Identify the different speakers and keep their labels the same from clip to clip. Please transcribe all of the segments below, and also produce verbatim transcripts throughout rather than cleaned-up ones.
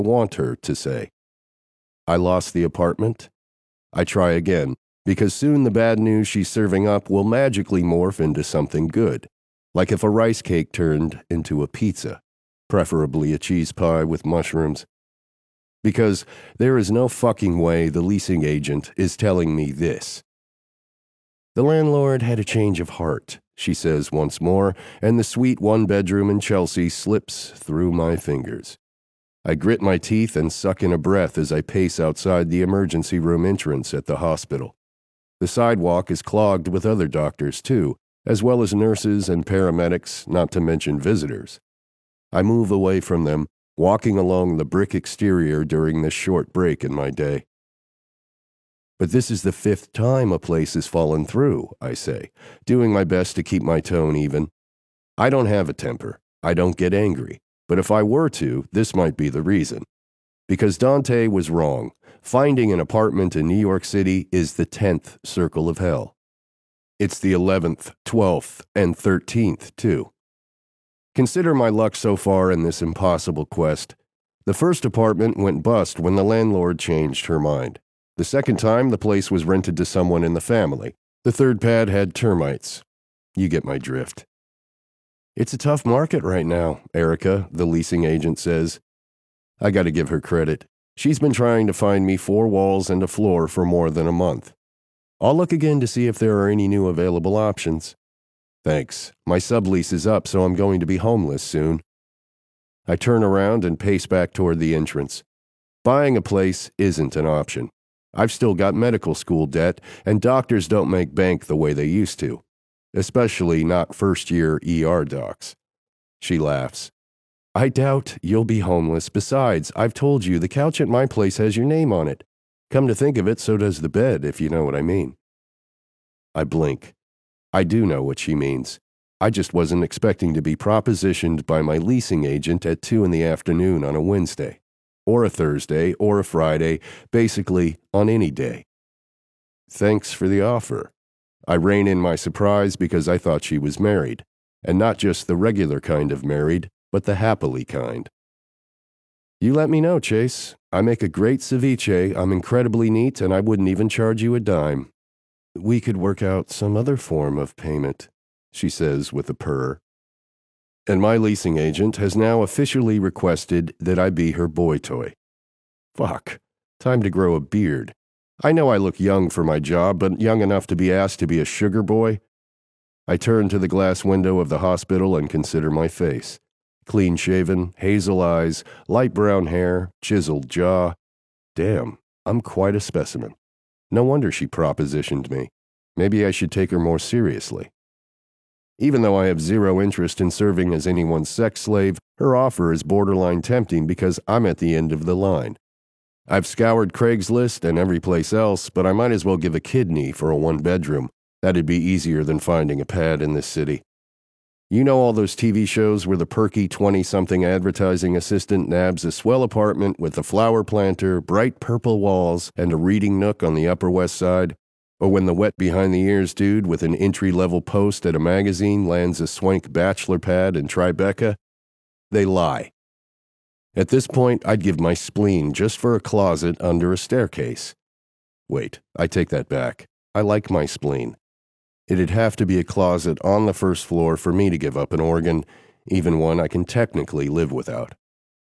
Speaker 1: want her to say. I lost the apartment? I try again, because soon the bad news she's serving up will magically morph into something good, like if a rice cake turned into a pizza, preferably a cheese pie with mushrooms. Because there is no fucking way the leasing agent is telling me this. The landlord had a change of heart, she says once more, and the sweet one-bedroom in Chelsea slips through my fingers. I grit my teeth and suck in a breath as I pace outside the emergency room entrance at the hospital. The sidewalk is clogged with other doctors, too, as well as nurses and paramedics, not to mention visitors. I move away from them, walking along the brick exterior during this short break in my day. But this is the fifth time a place has fallen through, I say, doing my best to keep my tone even. I don't have a temper. I don't get angry. But if I were to, this might be the reason. Because Dante was wrong. Finding an apartment in New York City is the tenth circle of hell. It's the eleventh, twelfth, and thirteenth, too. Consider my luck so far in this impossible quest. The first apartment went bust when the landlord changed her mind. The second time, the place was rented to someone in the family. The third pad had termites. You get my drift. It's a tough market right now, Erica, the leasing agent says. I gotta give her credit. She's been trying to find me four walls and a floor for more than a month. I'll look again to see if there are any new available options. Thanks. My sublease is up, so I'm going to be homeless soon. I turn around and pace back toward the entrance. Buying a place isn't an option. I've still got medical school debt, and doctors don't make bank the way they used to. Especially not first-year E R docs. She laughs. I doubt you'll be homeless. Besides, I've told you the couch at my place has your name on it. Come to think of it, so does the bed, if you know what I mean. I blink. I do know what she means. I just wasn't expecting to be propositioned by my leasing agent at two in the afternoon on a Wednesday, or a Thursday, or a Friday, basically on any day. Thanks for the offer. I rein in my surprise because I thought she was married, and not just the regular kind of married, but the happily kind. You let me know, Chase. I make a great ceviche, I'm incredibly neat, and I wouldn't even charge you a dime. We could work out some other form of payment, she says with a purr. And my leasing agent has now officially requested that I be her boy toy. Fuck. Time to grow a beard. I know I look young for my job, but young enough to be asked to be a sugar boy? I turn to the glass window of the hospital and consider my face. Clean-shaven, hazel eyes, light brown hair, chiseled jaw. Damn, I'm quite a specimen. No wonder she propositioned me. Maybe I should take her more seriously. Even though I have zero interest in serving as anyone's sex slave, her offer is borderline tempting because I'm at the end of the line. I've scoured Craigslist and every place else, but I might as well give a kidney for a one-bedroom. That'd be easier than finding a pad in this city. You know all those T V shows where the perky twenty-something advertising assistant nabs a swell apartment with a flower planter, bright purple walls, and a reading nook on the Upper West Side? Or when the wet behind-the-ears dude with an entry-level post at a magazine lands a swank bachelor pad in Tribeca? They lie. At this point, I'd give my spleen just for a closet under a staircase. Wait, I take that back. I like my spleen. It'd have to be a closet on the first floor for me to give up an organ, even one I can technically live without.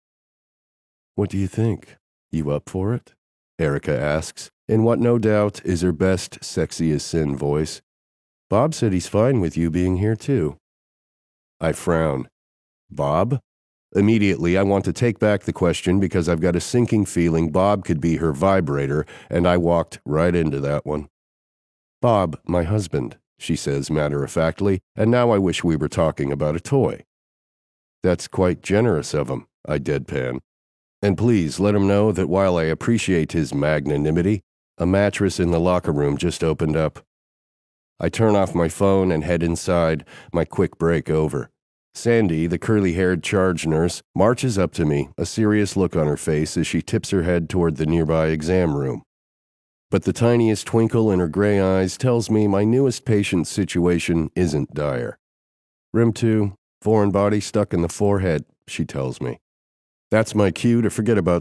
Speaker 1: What do you think? You up for it? Erica asks, in what no doubt is her best sexy as sin voice. Bob said he's fine with you being here too. I frown. Bob? Immediately, I want to take back the question because I've got a sinking feeling Bob could be her vibrator, and I walked right into that one. Bob, my husband, she says matter-of-factly, and now I wish we were talking about a toy. That's quite generous of him, I deadpan. And please let him know that while I appreciate his magnanimity, a mattress in the locker room just opened up. I turn off my phone and head inside, my quick break over. Sandy, the curly-haired charge nurse, marches up to me, a serious look on her face as she tips her head toward the nearby exam room. But the tiniest twinkle in her gray eyes tells me my newest patient's situation isn't dire. Room two, foreign body stuck in the forehead, she tells me. That's my cue to forget about